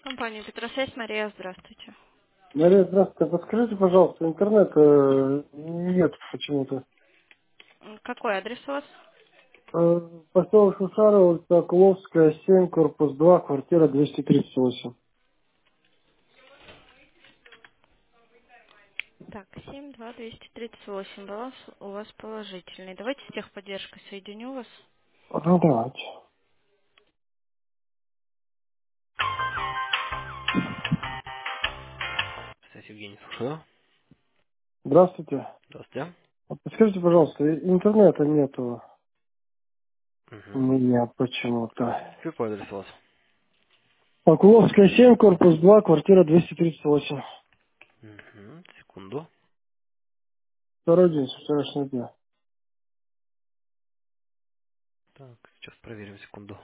Компания Петросвязь, Мария, здравствуйте. Мария, здравствуйте. Подскажите, пожалуйста, интернета нет почему-то. Какой адрес у вас? Поселок Шушарова, улица Окуловская, 7, корпус 2, квартира 238. Так, 72238. Баланс у вас положительный. Давайте с техподдержкой соединю вас. Ну, давайте. Кстати, Евгений, слушаю. Здравствуйте. Здравствуйте. Подскажите, пожалуйста, интернета нету у Угу. меня почему-то. Какой адрес у вас? Окуловская, 7, корпус 2, квартира 238. Угу. Секунду. Второй день с вчерашнего дня. Так, сейчас проверим, секунду.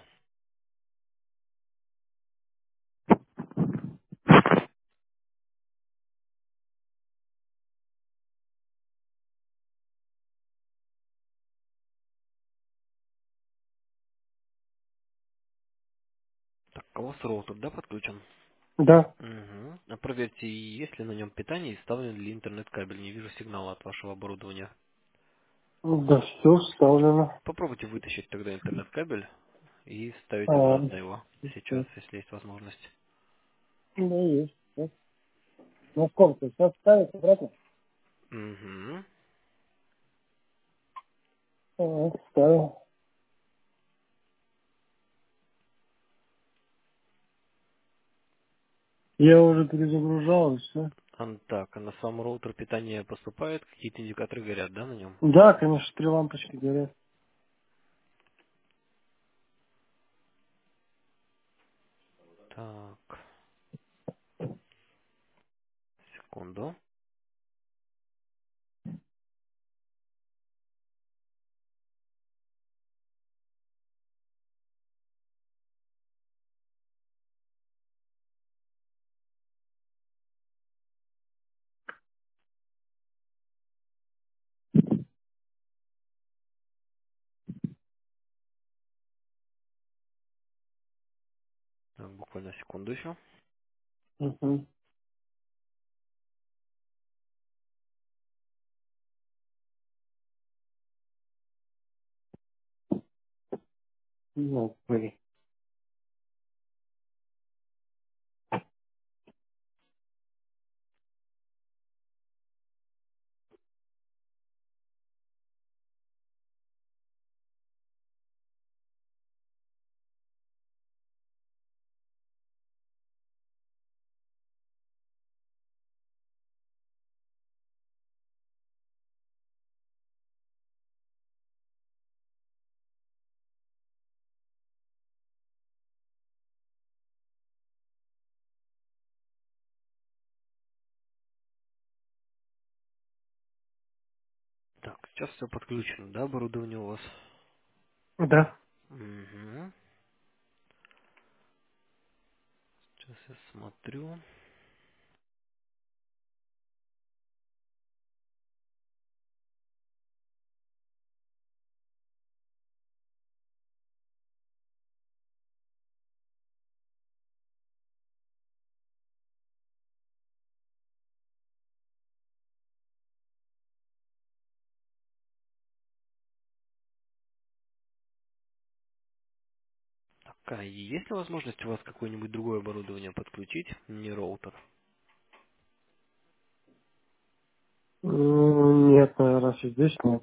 Так, а у вас роутер, да, подключен? Да. Угу. А проверьте, есть ли на нем питание и вставлен ли интернет-кабель. Не вижу сигнала от вашего оборудования. Да, все вставлено. Попробуйте вытащить тогда интернет-кабель и вставить А, обратно его да, сейчас, если есть возможность. есть. Да. Ну, сколько? Сейчас ставить обратно? Угу. Ставил. Я уже перезагружал, и все. Так, а на сам роутер питание поступает? Какие-то индикаторы горят, да, на нем? Да, конечно, три лампочки горят. Так, секунду. Так, буквально секунду еще. Угу. Ну, блин. Так, сейчас все подключено, да, оборудование у вас? Да. Угу. Сейчас я смотрю. Так, а есть ли возможность у вас какое-нибудь другое оборудование подключить, не роутер? Нет, наверное, здесь нет.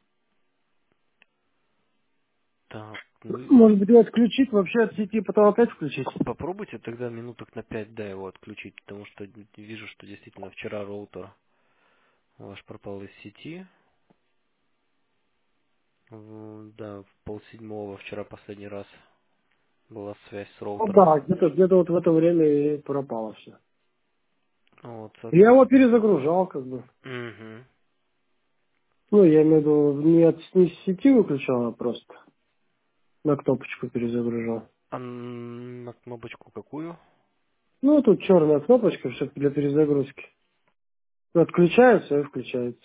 Так, ну, Может быть, его отключить вообще от сети, потом опять включить? попробуйте тогда минуток на 5, да, его отключить, потому что вижу, что действительно вчера роутер ваш пропал из сети. Да, в полседьмого вчера последний раз была связь с Ну роутером. да, где-то вот в это время и пропало все. Вот, Я его перезагружал, как бы. угу. Ну, я имею в виду, не с сети выключал, а просто на кнопочку перезагружал. А на кнопочку какую? Ну, тут черная кнопочка, все для перезагрузки. Отключается и включается.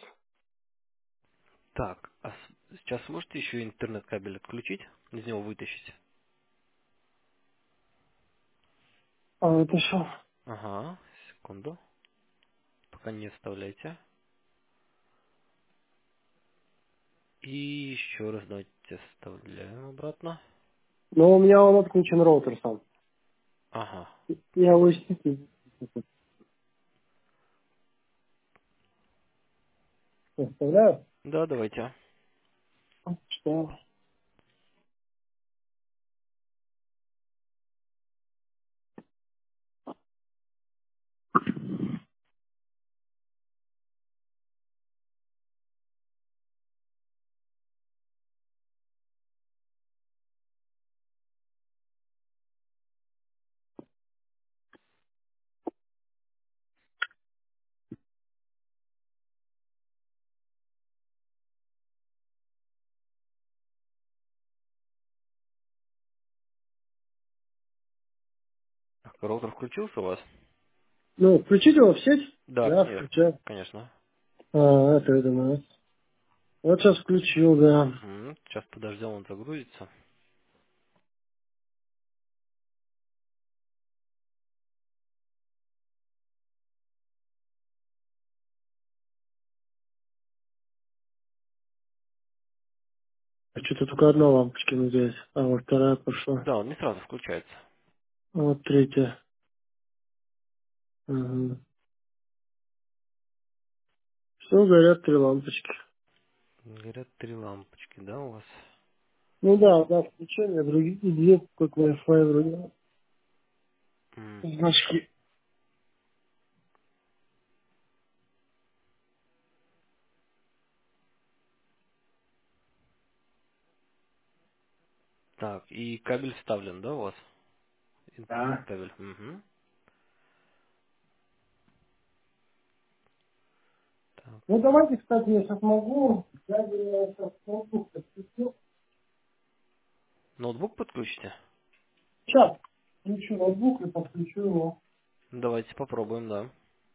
Так, а сейчас можете еще интернет-кабель отключить, из него вытащить? А это что? Ага, секунду. Пока не вставляйте. И еще раз давайте вставляем обратно. Но у меня он отключен роутер сам. Ага. Я его естественно оставляю. Да, давайте. Что? Так, роутер включился у вас? Ну, включить его в сеть? Да, Да, конечно. включаю. Конечно. Это, я думаю. Вот сейчас включил, да. Угу. Сейчас подождем, он загрузится. А что-то только одна лампочка не здесь. А вот вторая пошла. Да, он не сразу включается. А вот третья. Ага. Все, горят три лампочки. Горят три лампочки, да, у вас? Ну да, одна включение, другие две, как Wi-Fi вроде. Мгм. Значки. Так, и кабель вставлен, да, у вас? Да. Интернет-кабель. Угу. Так. Ну давайте, кстати, я сейчас могу. Я сейчас ноутбук подключу. Ноутбук подключите? Сейчас включу ноутбук и подключу его. Давайте попробуем, да.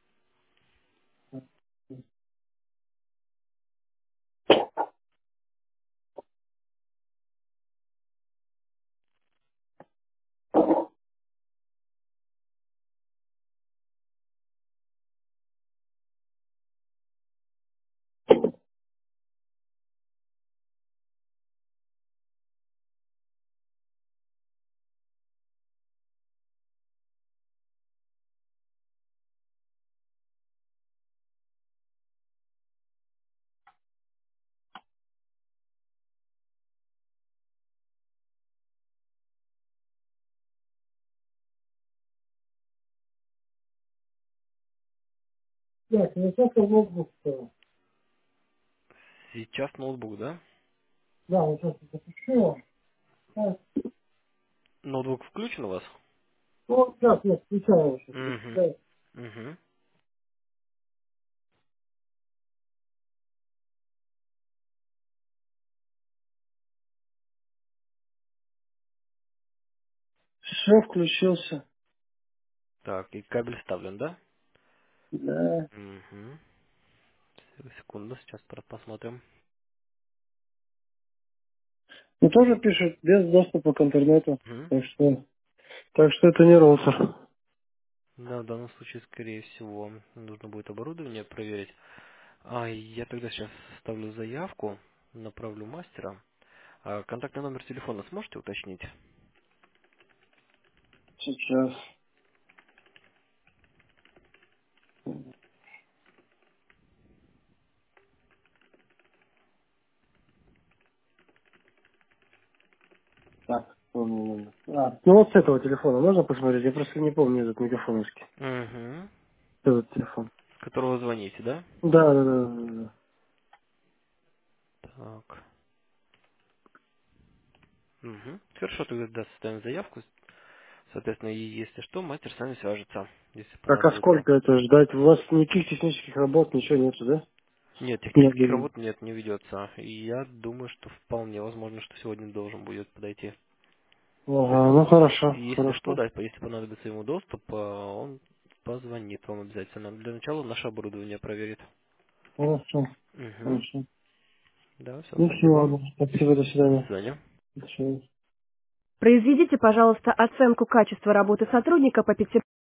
Так, ну сейчас я ноутбук ставлю. Сейчас ноутбук, да? Да, вот сейчас я подключу его. Так, Ноутбук включен у вас? ну, сейчас я включаю его Угу. сейчас. Угу. Все, включился. Так, и кабель вставлен, да? Да. Угу. Секунду, сейчас посмотрим. Ну тоже пишет без доступа к интернету. Угу. Так что это не роутер. Да, в данном случае, скорее всего, нужно будет оборудование проверить. А я тогда сейчас ставлю заявку, направлю мастера. А контактный номер телефона сможете уточнить? Сейчас. Так, помню. Ну вот с этого телефона можно посмотреть? Я просто не помню этот мегафоновский. Угу. Этот телефон. С которого звоните, да? Да. Так. Угу. Хорошо, тогда да, составим заявку. Соответственно, и если что, мастер с вами свяжется, если Так, а понадобится. сколько это ждать? У вас никаких технических работ, ничего нету, да? Нет, Нет, технических блин. работ нет, не ведется. И я думаю, что вполне возможно, что сегодня должен будет подойти. Ага, ну хорошо, Если что, хорошо. да, если понадобится ему доступ, он позвонит вам обязательно. Для начала наше оборудование проверит. Хорошо, Угу. хорошо. Да, все, Ну все, спасибо. ладно. Спасибо, до До свидания. свидания. До свидания. Произведите, пожалуйста, оценку качества работы сотрудника по 5